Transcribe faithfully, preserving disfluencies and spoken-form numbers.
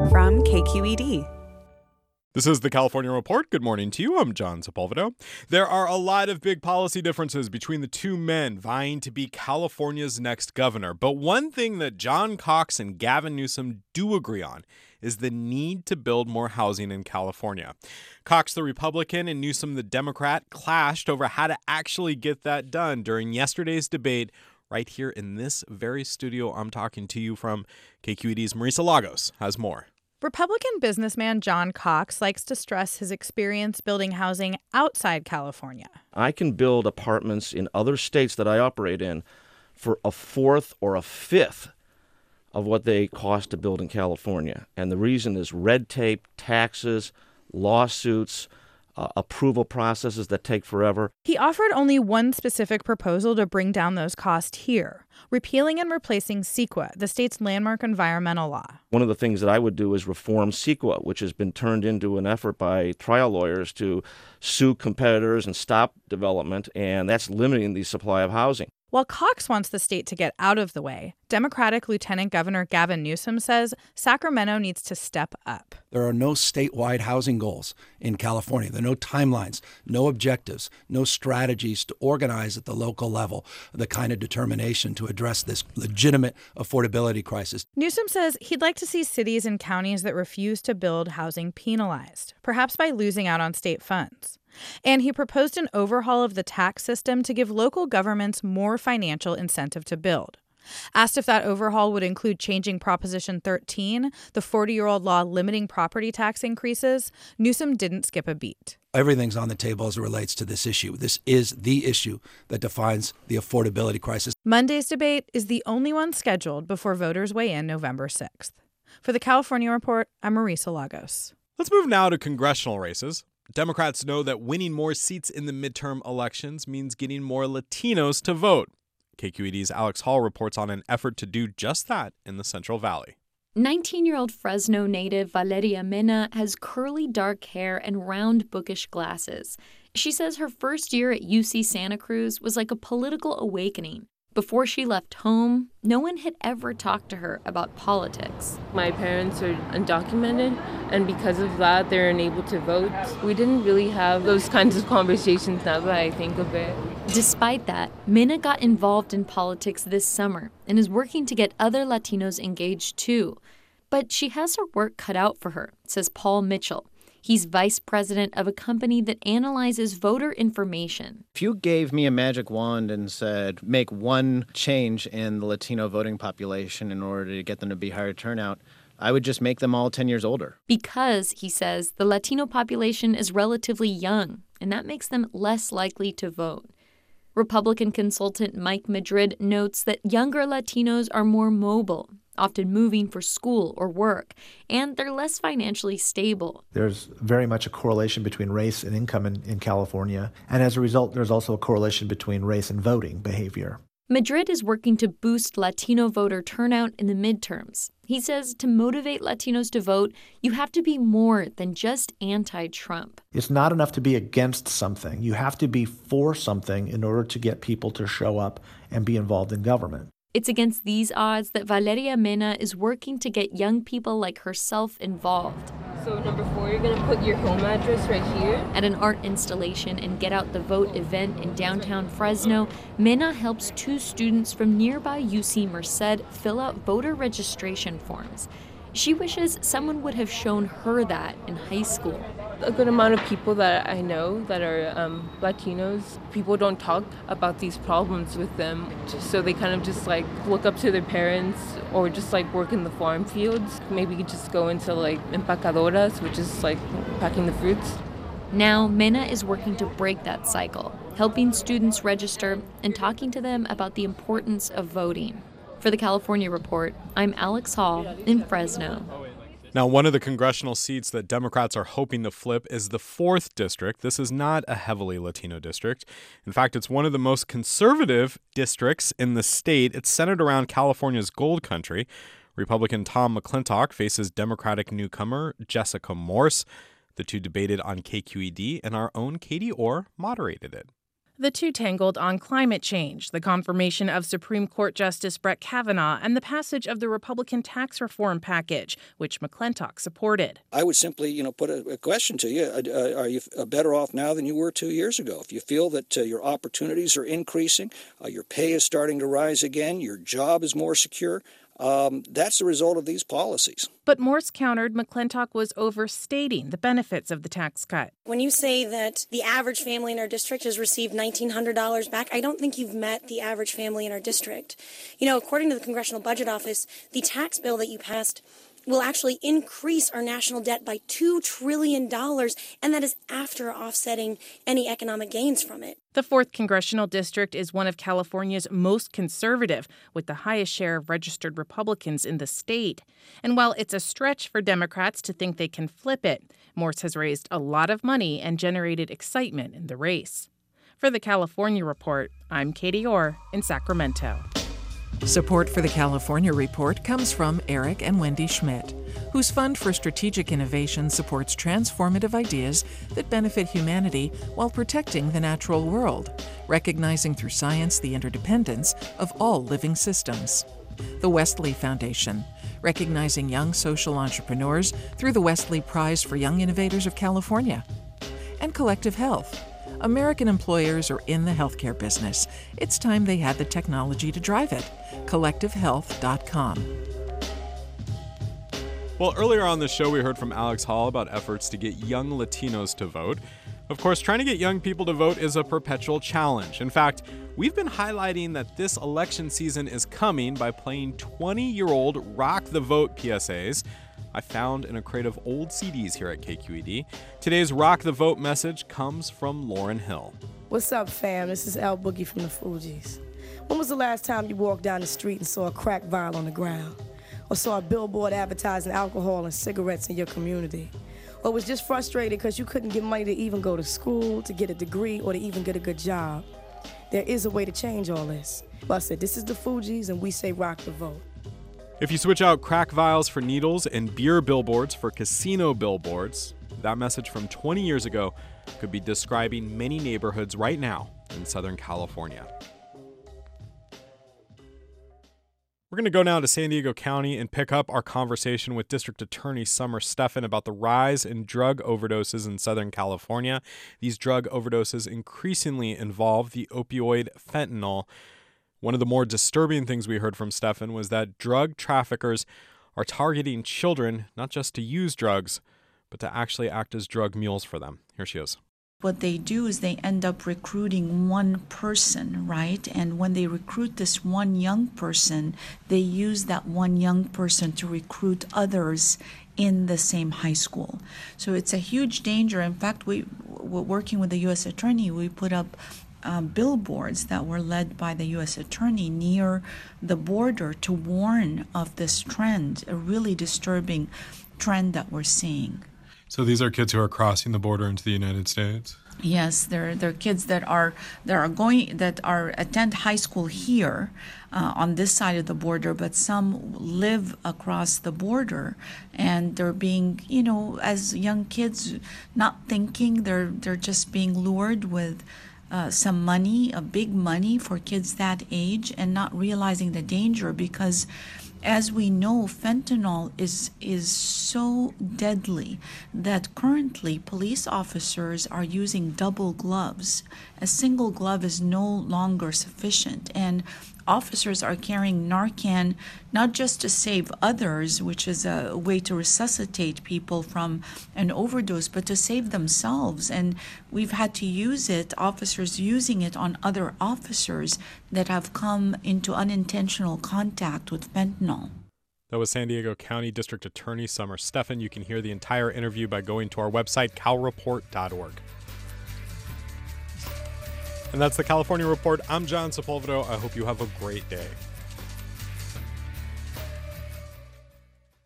from K Q E D. This is the California Report. Good morning to you. I'm John Sepulveda. There are a lot of big policy differences between the two men vying to be California's next governor. But one thing that John Cox and Gavin Newsom do agree on is the need to build more housing in California. Cox, the Republican, and Newsom, the Democrat, clashed over how to actually get that done during yesterday's debate right here in this very studio I'm talking to you from. K Q E D's Marisa Lagos has more. Republican businessman John Cox likes to stress his experience building housing outside California. I can build apartments in other states that I operate in for a fourth or a fifth of what they cost to build in California. And the reason is red tape, taxes, lawsuits, uh, approval processes that take forever. He offered only one specific proposal to bring down those costs here: repealing and replacing CEQA, the state's landmark environmental law. One of the things that I would do is reform CEQA, which has been turned into an effort by trial lawyers to sue competitors and stop development, and that's limiting the supply of housing. While Cox wants the state to get out of the way, Democratic Lieutenant Governor Gavin Newsom says Sacramento needs to step up. There are no statewide housing goals in California. There are no timelines, no objectives, no strategies to organize at the local level the kind of determination to address this legitimate affordability crisis. Newsom says he'd like to see cities and counties that refuse to build housing penalized, perhaps by losing out on state funds. And he proposed an overhaul of the tax system to give local governments more financial incentive to build. Asked if that overhaul would include changing Proposition thirteen, the forty-year-old law limiting property tax increases, Newsom didn't skip a beat. Everything's on the table as it relates to this issue. This is the issue that defines the affordability crisis. Monday's debate is the only one scheduled before voters weigh in November sixth. For the California Report, I'm Marisa Lagos. Let's move now to congressional races. Democrats know that winning more seats in the midterm elections means getting more Latinos to vote. K Q E D's Alex Hall reports on an effort to do just that in the Central Valley. nineteen-year-old Fresno native Valeria Mena has curly dark hair and round bookish glasses. She says her first year at U C Santa Cruz was like a political awakening. Before she left home, no one had ever talked to her about politics. My parents are undocumented, and because of that, they're unable to vote. We didn't really have those kinds of conversations now that I think of it. Despite that, Mena got involved in politics this summer and is working to get other Latinos engaged too. But she has her work cut out for her, says Paul Mitchell. He's vice president of a company that analyzes voter information. If you gave me a magic wand and said, make one change in the Latino voting population in order to get them to be higher turnout, I would just make them all ten years older. Because, he says, the Latino population is relatively young, and that makes them less likely to vote. Republican consultant Mike Madrid notes that younger Latinos are more mobile, often moving for school or work, and they're less financially stable. There's very much a correlation between race and income in, in California, and as a result, there's also a correlation between race and voting behavior. Madrid is working to boost Latino voter turnout in the midterms. He says to motivate Latinos to vote, you have to be more than just anti-Trump. It's not enough to be against something. You have to be for something in order to get people to show up and be involved in government. It's against these odds that Valeria Mena is working to get young people like herself involved. So number four, you're going to put your home address right here. At an art installation and Get Out the Vote event in downtown Fresno, Mena helps two students from nearby U C Merced fill out voter registration forms. She wishes someone would have shown her that in high school. A good amount of people that I know that are um, Latinos, people don't talk about these problems with them. So they kind of just like look up to their parents or just like work in the farm fields. Maybe just go into like empacadoras, which is like packing the fruits. Now, Mena is working to break that cycle, helping students register and talking to them about the importance of voting. For the California Report, I'm Alex Hall in Fresno. Now, one of the congressional seats that Democrats are hoping to flip is the fourth district. This is not a heavily Latino district. In fact, it's one of the most conservative districts in the state. It's centered around California's Gold Country. Republican Tom McClintock faces Democratic newcomer Jessica Morse. The two debated on K Q E D, and our own Katie Orr moderated it. The two tangled on climate change, the confirmation of Supreme Court Justice Brett Kavanaugh, and the passage of the Republican tax reform package, which McClintock supported. I would simply, you know, put a, a question to you. Uh, are you better off now than you were two years ago? If you feel that uh, your opportunities are increasing, uh, your pay is starting to rise again, your job is more secure, Um, that's the result of these policies. But Morse countered McClintock was overstating the benefits of the tax cut. When you say that the average family in our district has received nineteen hundred dollars back, I don't think you've met the average family in our district. You know, according to the Congressional Budget Office, the tax bill that you passed will actually increase our national debt by two trillion dollars, and that is after offsetting any economic gains from it. The fourth Congressional District is one of California's most conservative, with the highest share of registered Republicans in the state. And while it's a stretch for Democrats to think they can flip it, Morse has raised a lot of money and generated excitement in the race. For the California Report, I'm Katie Orr in Sacramento. Support for the California Report comes from Eric and Wendy Schmidt, whose Fund for Strategic Innovation supports transformative ideas that benefit humanity while protecting the natural world, recognizing through science the interdependence of all living systems. The Wesley Foundation, recognizing young social entrepreneurs through the Wesley Prize for Young Innovators of California. And Collective Health. American employers are in the healthcare business. It's time they had the technology to drive it. collective health dot com. Well, earlier on the show, we heard from Alex Hall about efforts to get young Latinos to vote. Of course, trying to get young people to vote is a perpetual challenge. In fact, we've been highlighting that this election season is coming by playing twenty-year-old Rock the Vote P S As I found in a crate of old C Ds here at K Q E D. Today's Rock the Vote message comes from Lauren Hill. What's up, fam? This is Al Boogie from the Fugees. When was the last time you walked down the street and saw a crack vial on the ground? Or saw a billboard advertising alcohol and cigarettes in your community? Or was just frustrated because you couldn't get money to even go to school, to get a degree, or to even get a good job? There is a way to change all this. Well, I said, this is the Fugees, and we say rock the vote. If you switch out crack vials for needles and beer billboards for casino billboards, that message from twenty years ago could be describing many neighborhoods right now in Southern California. We're going to go now to San Diego County and pick up our conversation with District Attorney Summer Stephan about the rise in drug overdoses in Southern California. These drug overdoses increasingly involve the opioid fentanyl. One of the more disturbing things we heard from Stephan was that drug traffickers are targeting children not just to use drugs, but to actually act as drug mules for them. Here she is. What they do is they end up recruiting one person, right? And when they recruit this one young person, they use that one young person to recruit others in the same high school. So it's a huge danger. In fact, we, we're working with the U S Attorney, we put up Um, billboards that were led by the U S Attorney near the border to warn of this trend, a really disturbing trend that we're seeing. So these are kids who are crossing the border into the United States? Yes, they're they're kids that are that are going that are attend high school here uh, on this side of the border, but some live across the border, and they're being, you know, as young kids, not thinking, they're they're just being lured with Uh, some money, a big money for kids that age, and not realizing the danger, because as we know, fentanyl is is so deadly that currently police officers are using double gloves. A single glove is no longer sufficient, and officers are carrying Narcan not just to save others, which is a way to resuscitate people from an overdose, but to save themselves. And we've had to use it, officers using it on other officers that have come into unintentional contact with fentanyl. That was San Diego County District Attorney Summer Stephan. You can hear the entire interview by going to our website, cal report dot org. And that's the California Report. I'm John Sepulveda. I hope you have a great day.